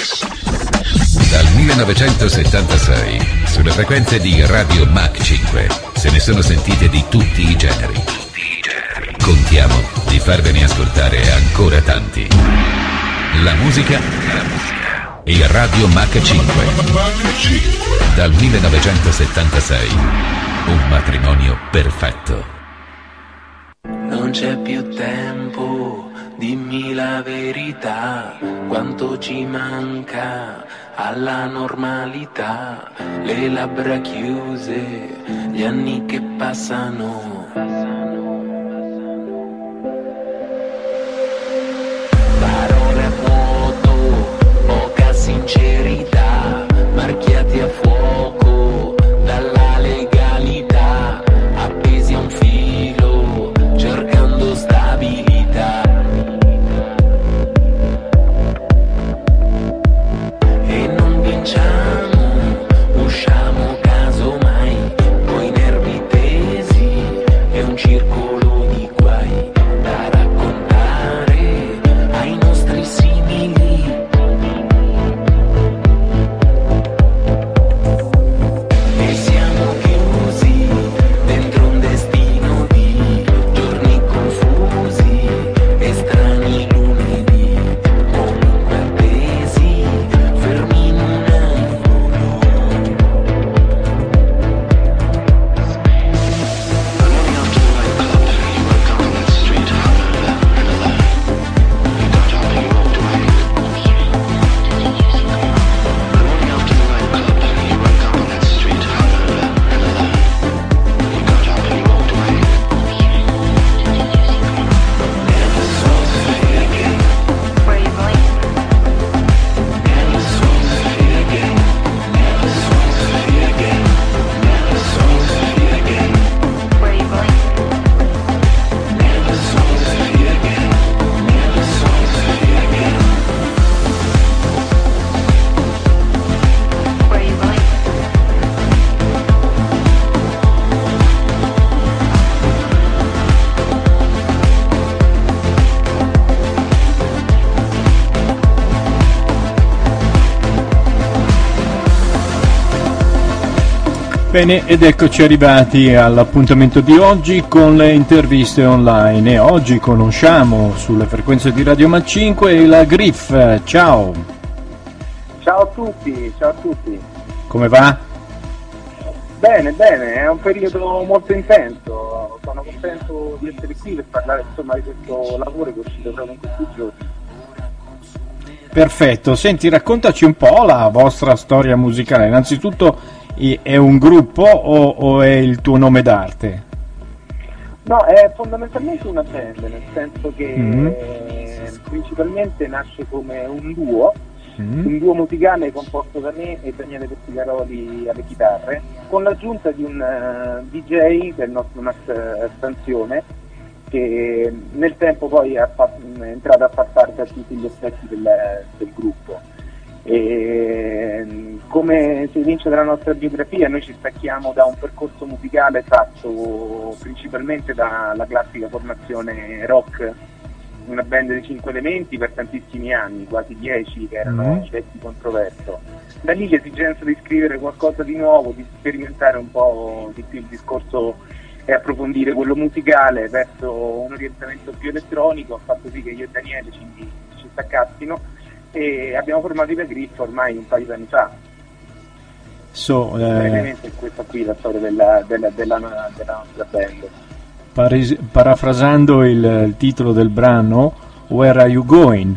Dal 1976, sulle frequenze di Radio Mach 5, se ne sono sentite di tutti i generi. Contiamo di farvene ascoltare ancora tanti. La musica e Radio Mach 5. Dal 1976, un matrimonio perfetto. Non c'è più tempo, dimmi la verità, quanto ci manca alla normalità, le labbra chiuse, gli anni che passano. Parole a vuoto, poca sincerità, marchiati a fuoco dalla legalità, appesi a un filo, cercando stabilità. E non vinciamo, usciamo casomai, coi nervi tesi, è un circolo di guai da raccontare ai nostri simili. E siamo chiusi dentro un destino di giorni confusi e strani lunedì, comunque attesi, fermi in un angolo. Bene, ed eccoci arrivati all'appuntamento di oggi con le interviste online, e oggi conosciamo sulle frequenze di Radio Mach 5 la Griff. Ciao! Ciao a tutti, ciao a tutti. Come va? Bene, bene, è un periodo molto intenso, sono contento di essere qui per parlare insomma di questo lavoro che è uscito proprio in questi giorni. Perfetto, senti, raccontaci un po' la vostra storia musicale. Innanzitutto, è un gruppo o è il tuo nome d'arte? No, è fondamentalmente una band, nel senso che principalmente nasce come un duo musicale composto da me e Daniele Petticaroli alle chitarre, con l'aggiunta di un DJ, che è il nostro Max Stanzione, che nel tempo poi è entrato a far parte a tutti gli aspetti del gruppo. E come si evince dalla nostra biografia, noi ci stacchiamo da un percorso musicale fatto principalmente dalla classica formazione rock, una band di 5 elementi per tantissimi anni, quasi 10, che erano i vecchi Controverso. Da lì l'esigenza di scrivere qualcosa di nuovo, di sperimentare un po' di più il discorso e approfondire quello musicale verso un orientamento più elettronico, ha fatto sì che io e Daniele ci staccassimo e abbiamo formato i Griff ormai un paio di anni fa. Brevemente questa qui è la storia della nostra band. Parafrasando il titolo del brano, Where Are You Going?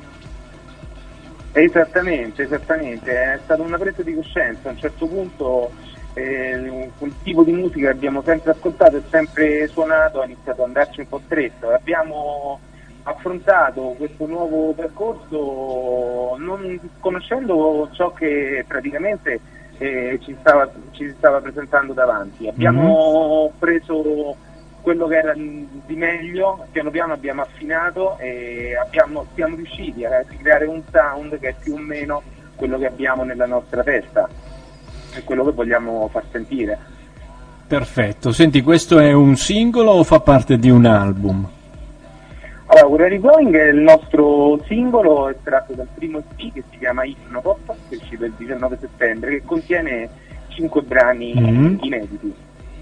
Esattamente, è stata una presa di coscienza. A un certo punto quel tipo di musica che abbiamo sempre ascoltato e sempre suonato ha iniziato ad andarci un po' stretto. Abbiamo affrontato questo nuovo percorso non conoscendo ciò che praticamente ci stava presentando davanti. Abbiamo preso quello che era di meglio, piano piano abbiamo affinato e siamo riusciti a creare un sound che è più o meno quello che abbiamo nella nostra testa e quello che vogliamo far sentire. Perfetto, senti, questo è un singolo o fa parte di un album? Allora, We're Already Going è il nostro singolo estratto dal primo EP che si chiama Hypnopop, che è uscito il 19 settembre, che contiene 5 brani inediti.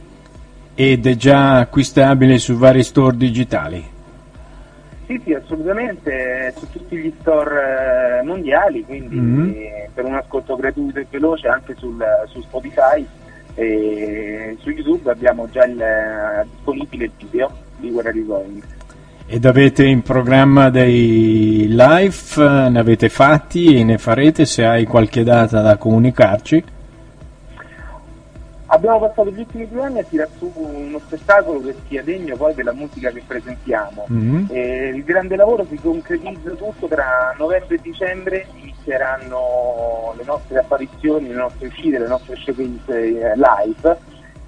Ed è già acquistabile su vari store digitali? Sì, assolutamente, su tutti gli store mondiali, quindi per un ascolto gratuito e veloce anche su Spotify e su YouTube abbiamo già disponibile il video di We're Already Going. Ed avete in programma dei live, ne avete fatti e ne farete, se hai qualche data da comunicarci? Abbiamo passato gli ultimi 2 anni a tirare su uno spettacolo che sia degno poi della musica che presentiamo. Il grande lavoro si concretizza tutto tra novembre e dicembre, inizieranno le nostre apparizioni, le nostre uscite, le nostre showcase live.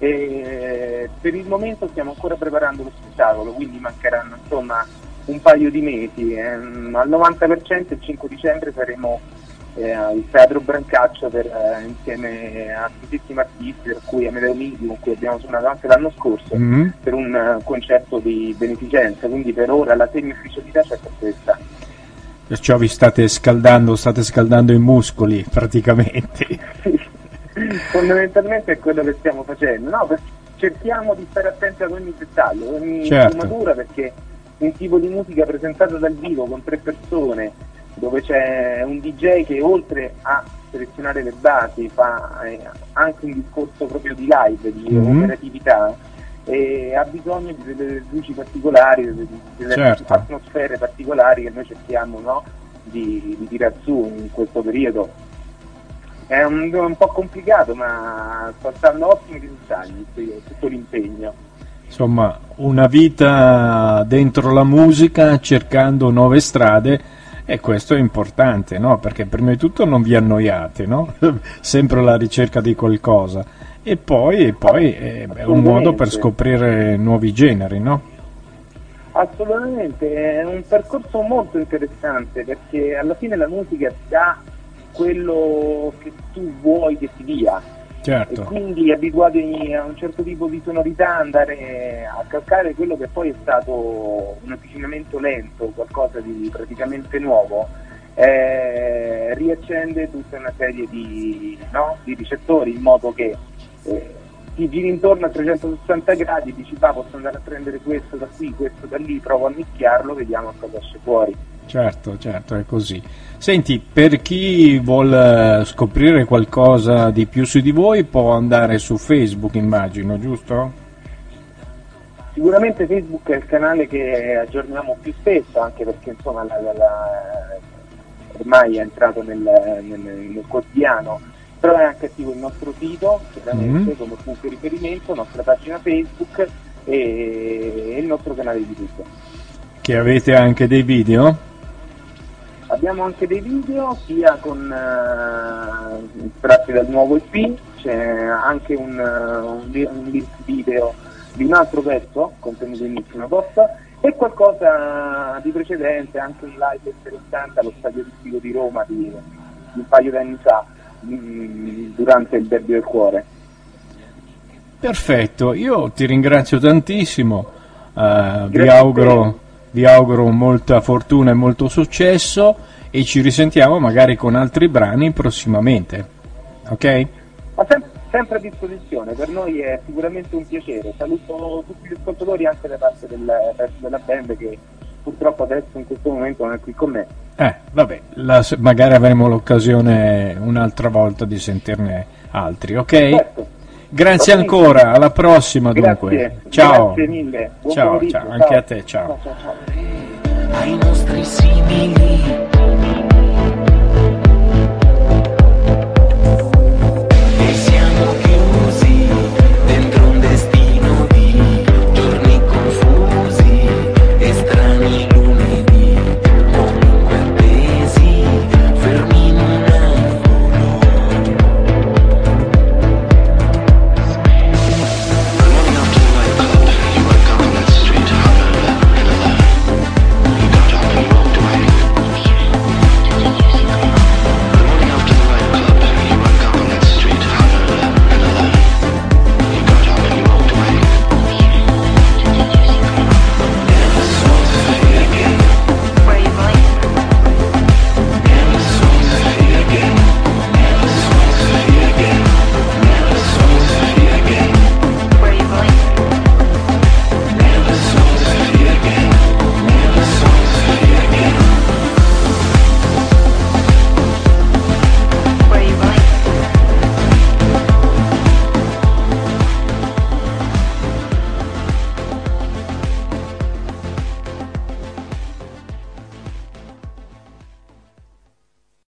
E per il momento stiamo ancora preparando lo spettacolo, quindi mancheranno insomma un paio di mesi. Al 90% il 5 dicembre saremo al Teatro Brancaccio insieme a tantissimi artisti, per cui Amedeo Minghi, con cui abbiamo suonato anche l'anno scorso, per un concerto di beneficenza, quindi per ora la semi-ufficialità c'è per questa. Perciò vi state scaldando i muscoli praticamente. Fondamentalmente è quello che stiamo facendo, no? Perché cerchiamo di stare attenti ad ogni dettaglio, ogni sfumatura, perché un tipo di musica presentata dal vivo con 3 persone, dove c'è un DJ che oltre a selezionare le basi fa anche un discorso proprio di live, di operatività, e ha bisogno di delle luci particolari, delle atmosfere particolari che noi cerchiamo, no, di tirar su in questo periodo. È un po' complicato, ma sta dando ottimi risultati tutto l'impegno. Insomma, una vita dentro la musica, cercando nuove strade, e questo è importante, no? Perché prima di tutto non vi annoiate, no? Sempre alla ricerca di qualcosa, e poi è un modo per scoprire nuovi generi, no? Assolutamente, è un percorso molto interessante, perché alla fine la musica ti dà quello che tu vuoi che ti dia, certo. E quindi abituati a un certo tipo di sonorità, andare a calcare quello che poi è stato un avvicinamento lento, qualcosa di praticamente nuovo, riaccende tutta una serie di ricettori, in modo che ti giri intorno a 360 gradi e dici posso andare a prendere questo da qui, questo da lì, provo a mischiarlo, vediamo cosa esce fuori. Certo, è così. Senti, per chi vuol scoprire qualcosa di più su di voi può andare su Facebook, immagino, giusto? Sicuramente Facebook è il canale che aggiorniamo più spesso, anche perché insomma ormai è entrato nel quotidiano, però è anche attivo il nostro sito, chiaramente come punto di riferimento, nostra pagina Facebook e il nostro canale di YouTube. Che avete anche dei video? Abbiamo anche dei video, sia con tratti dal nuovo EP, c'è anche un video di un altro pezzo contenuto in Hypnopop e qualcosa di precedente, anche un live interessante allo Stadio Olimpico di Roma di un paio di anni fa, durante il Derby del Cuore. Perfetto, io ti ringrazio tantissimo, vi auguro molta fortuna e molto successo e ci risentiamo magari con altri brani prossimamente, ok? Ma sempre a disposizione, per noi è sicuramente un piacere. Saluto tutti gli ascoltatori anche da parte del resto della band che purtroppo adesso in questo momento non è qui con me. Vabbè, magari avremo l'occasione un'altra volta di sentirne altri, ok? Certo. Grazie ancora, alla prossima dunque. Grazie, ciao. Grazie mille. Buon ciao, pomeriggio, ciao, anche a te, ciao. Ciao. Ai nostri simili